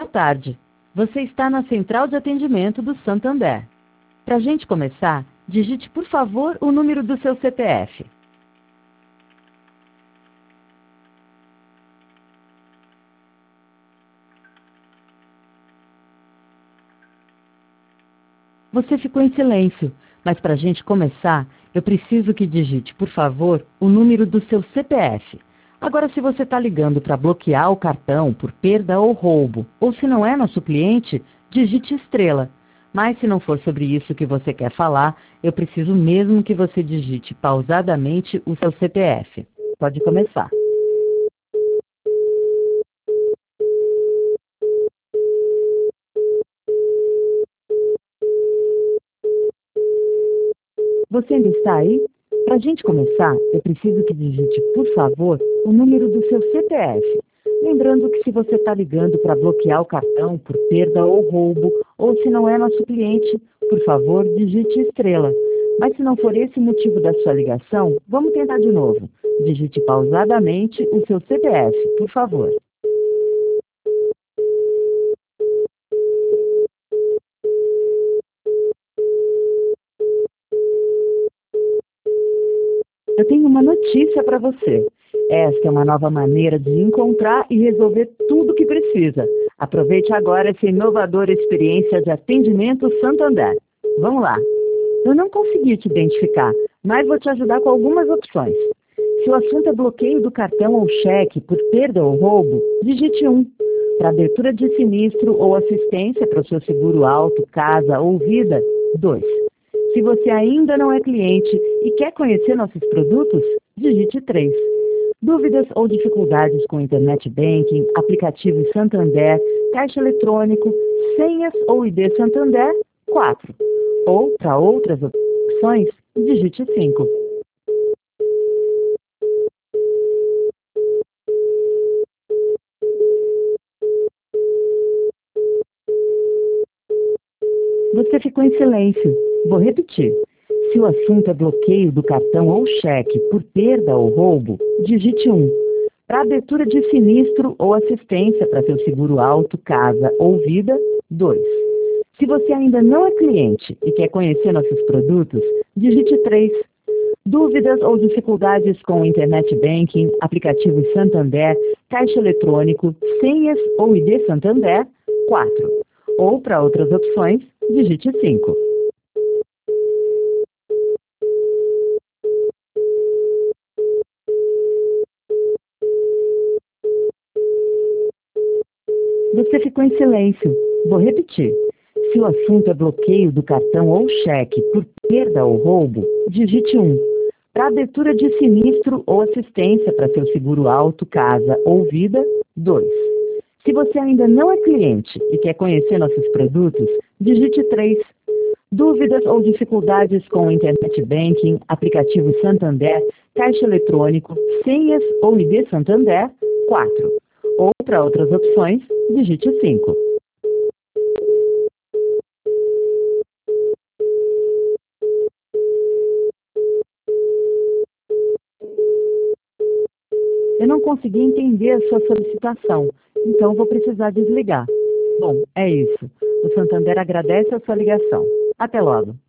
tarde. Você está na central de atendimento do Santander. Para a gente começar, digite, por favor, o número do seu CPF. Você ficou em silêncio, mas para a gente começar, eu preciso que digite, por favor, o número do seu CPF. Agora, se você está ligando para bloquear o cartão por perda ou roubo, ou se não é nosso cliente, digite estrela. Mas se não for sobre isso que você quer falar, eu preciso mesmo que você digite pausadamente o seu CPF. Pode começar. Você ainda está aí? Para a gente começar, eu preciso que digite, por favor, o número do seu CPF. Lembrando que se você está ligando para bloquear o cartão por perda ou roubo, ou se não é nosso cliente, por favor, digite estrela. Mas se não for esse o motivo da sua ligação, vamos tentar de novo. Digite pausadamente o seu CPF, por favor. Eu tenho uma notícia para você. Esta é uma nova maneira de encontrar e resolver tudo o que precisa. Aproveite agora essa inovadora experiência de atendimento Santander. Vamos lá. Eu não consegui te identificar, mas vou te ajudar com algumas opções. Se o assunto é bloqueio do cartão ou cheque por perda ou roubo, digite 1. Para abertura de sinistro ou assistência para o seu seguro auto, casa ou vida, 2. Se você ainda não é cliente e quer conhecer nossos produtos, digite 3. Dúvidas ou dificuldades com Internet Banking, aplicativo Santander, caixa eletrônico, senhas ou ID Santander, 4. Ou, para outras opções, digite 5. Você ficou em silêncio. Vou repetir. Se o assunto é bloqueio do cartão ou cheque por perda ou roubo, digite 1. Para abertura de sinistro ou assistência para seu seguro auto, casa ou vida, 2. Se você ainda não é cliente e quer conhecer nossos produtos, digite 3. Dúvidas ou dificuldades com Internet Banking, aplicativo Santander, caixa eletrônico, senhas ou ID Santander, 4. Ou, para outras opções, digite 5. Você ficou em silêncio. Vou repetir. Se o assunto é bloqueio do cartão ou cheque por perda ou roubo, digite 1. Para abertura de sinistro ou assistência para seu seguro auto, casa ou vida, 2. Se você ainda não é cliente e quer conhecer nossos produtos, digite 3. Dúvidas ou dificuldades com Internet Banking, aplicativo Santander, caixa eletrônico, senhas ou ID Santander, 4. Ou, para outras opções, digite 5. Eu não consegui entender a sua solicitação, então vou precisar desligar. Bom, é isso. O Santander agradece a sua ligação. Até logo.